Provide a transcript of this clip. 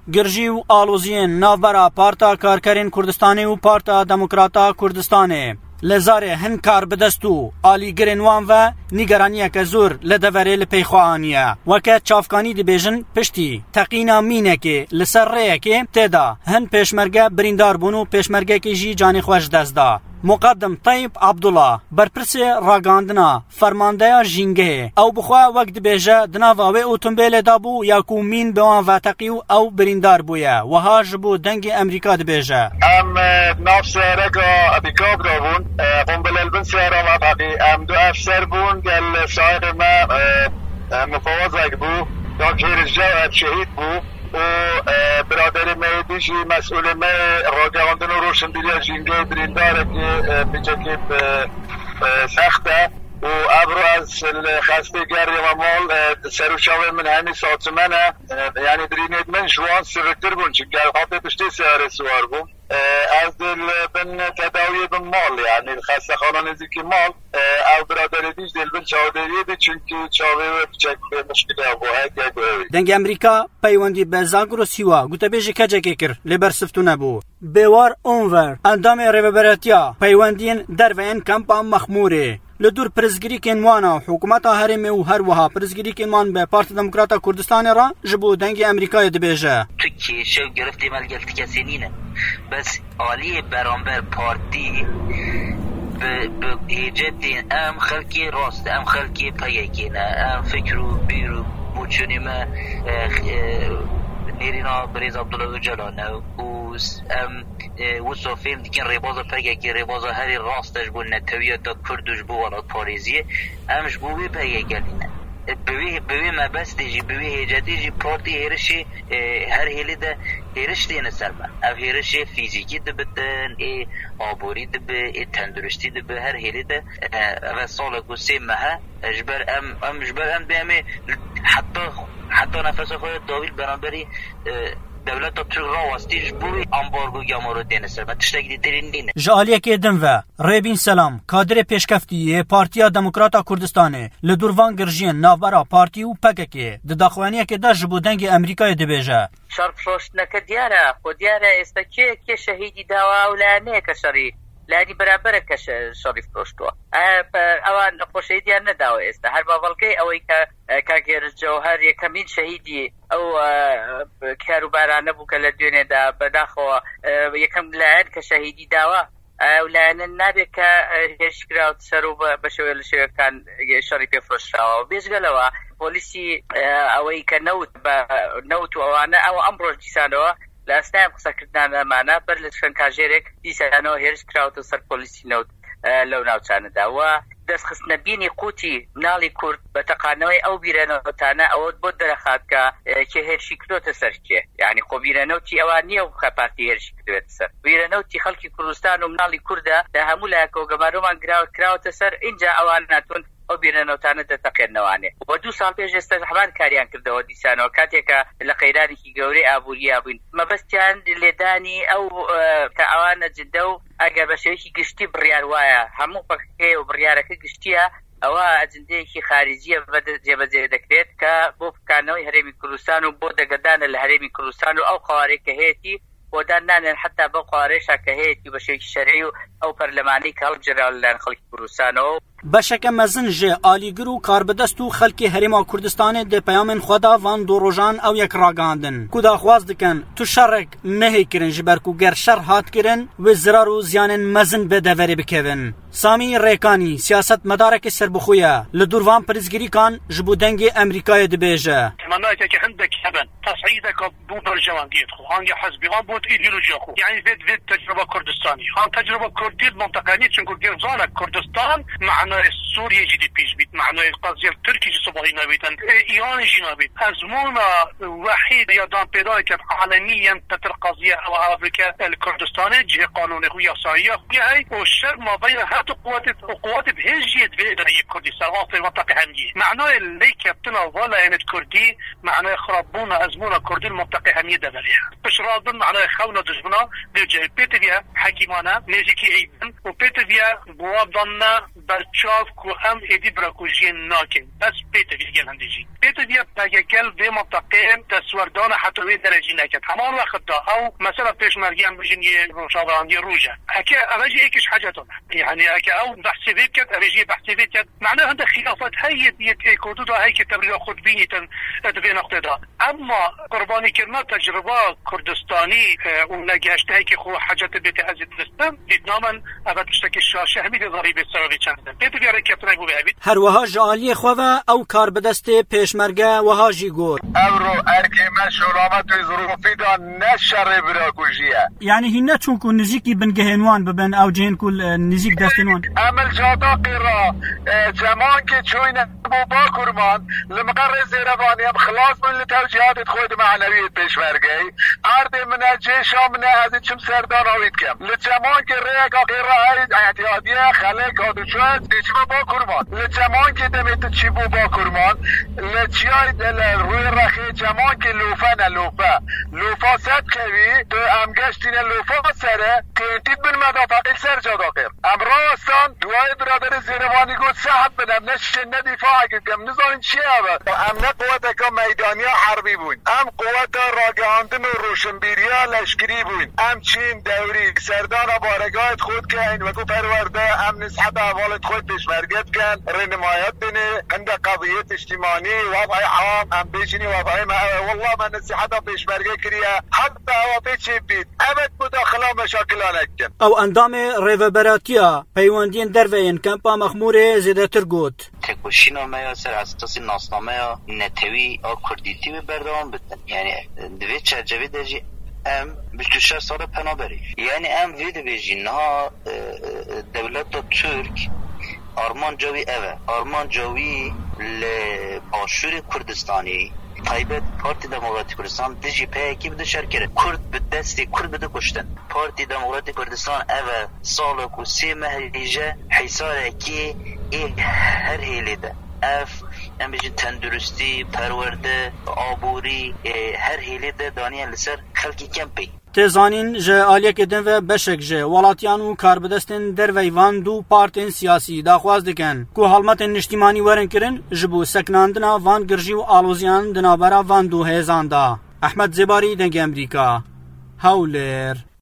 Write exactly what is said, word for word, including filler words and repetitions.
گرژی و آلوزین نافبرا پارتا کارکرین کوردستانی و پارتا دموکراتا کوردستانی لزاره هن کار بدستو آلی گرنوان و نیگرانیه که زور لدوره لپیخوانیه وکه چافکانی دی بیجن پشتی تقینا مینه که لسر ریه که تیدا هن پیشمرگه بریندار بونو پیشمرگه که جی جانی خوش دزدا مقدم طیب عبدالله برپرس راگاندنا فرمانده جینگه او بخوا وقت بیجه دناواوی اوتنبیل دابو یا کومین بوان واتقیو او بریندار بویا و هاج بو دنگ امریکا دی بیجه ام ناف سیارگا ابیکاب دابون قنبل البن سیارا مطاقی ام دو افسر بون گل شاید ما مفوض بو داکتر الجواد شهید بو و برادر مهدیشی مسئول ما راگاندن و روشندیری جینگه برینداره که بیچه که سخته و ابرو از خستگی و مال سروشاوه من همین ساعتمنه یعنی درینید من جوان سرکتر بون چون گل خاطر پشتی سیاره سوار بون از دل بن تداوی بن مال یعنی خسته خانه نزدیکی مال او برادر دیش دل بن چاودریه دی چونکه چاوه و بچک مشکل ابوه گوهی دنگ امریکا پیوندی به زاگرو سیوا گوته بیجی کجا که کر لبر سفتو نبو بیوار اونور اندام ریوبراتیا پیوندین در و این کمپا مخموره لدور پرزگیری کنوانا حکومت هرمی و هر وها پرزگیری کنوان به پارتی دموکراتا کردستان را جبو دنگ امریکای دبیجه ترکیه شو گرفتی ملگلت کسی نینه بس آلی برانبر پارتی به ایجاد ام خلکی راست ام خلکی پیگینه ام فکرو بیرو بوچونی ما نیرینا بریز عبدالله جلانه و ام وصو فیلم دیگه ریبازا پیگه که ریبازا هری راستش بول نتویت دا کردوش بو ولاد پاریزیه امش بوی پیگه گلینه بوی بوی مبس دیجی بوی هیجا دیجی پارتی هیرشی هر هیلی ده هیرش دینه سلمه او هیرش فیزیکی ده بدن ای آبوری ده به ای تندرشتی ده به هر هیلی ده او سال گوسی مها اجبر ام ام اجبر ام بیمه حتی حتی نفس خود داویل برانبری دولت ترک را واستیش بوی امبارگو گامارو دینه سر و تشتگی دیرین دینه جالیه که دن و ریبین سلام کادر پیشکفتی پارتیا دموکراتا کردستانه لدوروان گرژین نافبرا پارتی و پککه د داخوانیه که دا جبو دنگ امریکای دبیجه شرف روشتنکه دیاره خود دیاره استا که که شهیدی داوا اولانه که شری لانی برابر که شریف پروشتوا اوان خوشیدی هم نداوه است هر باولگی اوی که کاغر جوهر یکمین شهیدی او کاروبارانه بو که لدونه دا بداخو یکم لعن که شهیدی داوه او لعن نبی که هشکراوت سرو بشوی لشوی کان شریف پروشتوا بیشگلوه پولیسی اوی که نوت نوت و اوانه او امروز دیسانوه لاسنام قصه کردن معنا بر لشکن کاجرک دیسانو هرش کراوت سر پلیسی نوت لو ناوچانه دا و دست خصنا بینی قوتی نالی کرد بتقانوی او بیرانوتانه او بود درخات که که هرشی کروت سر که یعنی خو بیرانوتی اوانی او خپارتی هرشی کروت سر بیرانوتی خلکی کردستان و نالی کرده ده همو لاکو گمارومان کراوت سر اینجا اواناتون او بیرانوتانه ده تقیرنوانه و دو سال پیش استحبان کاریان کرده و دیسانو کاتی که لقیرانی که گوری آبوری آبوین ما بس چند لیدانی او که اوان جدو اگر بشویکی گشتی بریار وایا همو پاکه و بریارکه گشتیه او اجندهی خارجیه بده جبزه دکرید که بو بکانوی هرمی کردستان و بو دگدان الهرمی کردستان او قواره که هیتی ودانان حتى بقى كهيتي بشيء شرعي او برلماني كالجرا لان خلق بروسانو بشک مزنج آلیگرو کاربدستو خلکی هرما کردستان ده پیامن خدا وان دوروجان او یک راگاندن کدا خواست دکن تو شرک نهی کرن جبرکو گر شر هات کرن و زرار و زیان مزن به دوری بکوین سامی ریکانی سیاست مدارک سربخویا لدوروان پرزگیری کان جبودنگ امریکای دبیجه مناطق که عندك هبن تصعيدك بو برجوان ديت خو هانجي حزبي غان بوت ايديولوجيا خو يعني فيد فيد تجربه كردستاني هان تجربه كرديه منطقانيه چونكو گرزانه كردستان معنى سوريا جدي بيش بيت معنى القضيه التركي صباحينا بيتن ايران جينا بيت ازمونا وحيد يدان بيدا كان عالميا تتر قضيه او افريكا الكردستاني جهه قانوني هو يساريه هي والشر ما بين هات حتی قوات قوات بهجیت به اداره کردستان آف منطقه همیه معنای لی کپتنا والا اینت کردی معنای خرابون ازمون کردی منطقه همیه دبریه بشرادن معنای خونا دشمنا دیجه پیتویا حکیمانه نزیکی ایدن و پیتویا بوابداننا برچاف کو ام ایدی براکوژی ناکن بس پیتویا گل هندیجی پیتویا پاگل به منطقه تسوردان حتی به درجه نکت همان وقت دا او مثلا پیشمرگی هم بجن یه روشاورانی روجه اکه اوجی ایکش حاجتونه يعني اكا او بحثي بيت اريجي بحثي بيت معناها عندها خلافات هي يك حدود هي كتبريا خود بيني تدفي نقطه دا اما قرباني كرنا تجربه كردستاني ونجاشت هيك خو حاجات بيت عزيز الاسلام دينامن ابد تشتكي الشاشه همي ضريب السبب چند بيت بيار كابتن ابو بهبي هر وها جالي خوه او کار بدست پیشمرگه وها جيگور امرو اركيما شورامت ظروفي دا نشر براكوجيه يعني هنا چونكو نزيكي بنگهنوان ببن او جين كل نزيك دستنوان عمل جاتا قرا زمان که چوین بو با کرمان لمقر زیروانی هم خلاص من لتوجیهات خود معنویت پیشورگی ارد من جیشا من از چم سردان آوید کم لزمان که ریگا قرا اعتیادیه خلق آدو شوید دیچما با کرمان لزمان که دمیت چی بو با کرمان لچیای دل روی رخی زمان که لوفا نلوفا لوفا ست خوی تو امگشتین لوفا سره تینتید بن مدافقی سر جادا قر امراستان دوای برادر زیروانی گفت صاحب بنم نشه ندفاع کردم نزارین چی آبد امنا قوت که میدانی حربی بوین ام قوت راگهاندن و روشنبیریا لشکری بوین ام چین دوری سردان بارگاهت خود که این وکو پرورده ام نسحب احوالت خود پیشمرگت کن رنمایت بینه عند قضیت اجتماعی وضع عام ام بیشنی وضعی والله من نسحب پیشمرگه کریه حتی هوا پیچی بید ابد مداخله مشاکل نکن او اندام ریوبراتیا پیوندین دروین کمپا مخمور زیادتر گوت تکوشینامه یا سر اساس ناسنامه یا نتوی یا کردیتی به بردوان بدن یعنی دوی چرجوی درجی ام بیست و شش سال پناه بری یعنی ام وید بیجی نه دولت ترک آرمان جوی اوه آرمان جوی لباشور کردستانی تایبت پارتی دموکراتی کردستان دیجی پیکی بده شرکره کرد به دستی کرد بده کشتن پارتی دموکراتی کردستان اوه سالک و سی مهریجه حیثاره که ای هر هیلی ده اف ام بیجن تندرستی پرورده آبوری هر هیلی ده دانیان لسر خلکی کمپی تزانین جه آلیک دن و بشک جه ولاتیان و کاربدستن در ویوان دو پارتین سیاسی داخواز دکن که حالمت نشتیمانی ورن کرن جبو سکناندنا وان گرجی و آلوزیان دنابرا وان دو هزان دا. احمد زباری دنگ امریکا هاولر